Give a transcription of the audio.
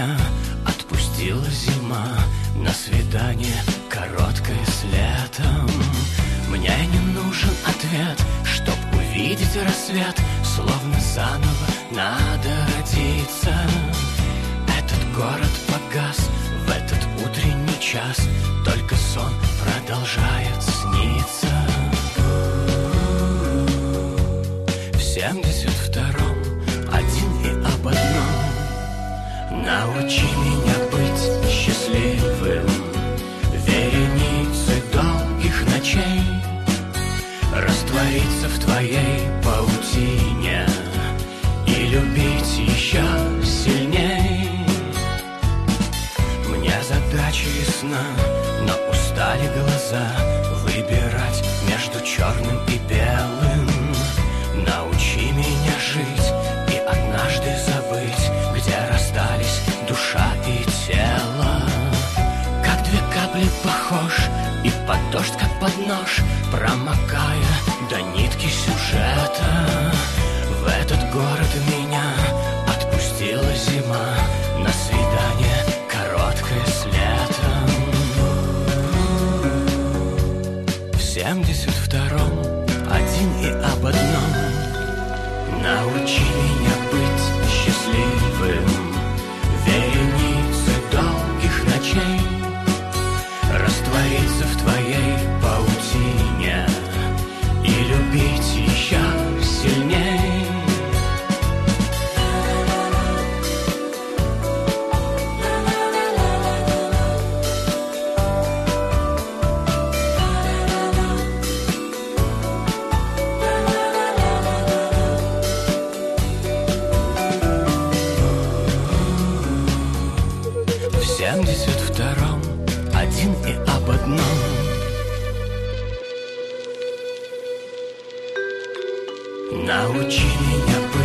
меня отпустила зима на свидание короткое с летом. Мне не нужен ответ, чтоб увидеть рассвет, словно заново надо родиться. Этот город погас в этот утренний час, только сон продолжает сниться. В 72-м один и об одном: научи меня быть счастливым. Вереницы долгих ночей раствориться в твоей паутине и любить еще сильней. Мне задача ясна, но устали глаза выбирать между черным и белым. Научи меня жить и однажды забыть, где расстались душа и тело. Как две капли похож и под дождь, как под нож, промокая до нитки сюжета. В этот город меня отпустила зима на свидание короткое с летом. В 72-м один и об одном: научи меня быть счастливым. Вереницы долгих ночей раствориться в твоей паутине и любить еще сильней. В 72-м один и об одном: научи меня быть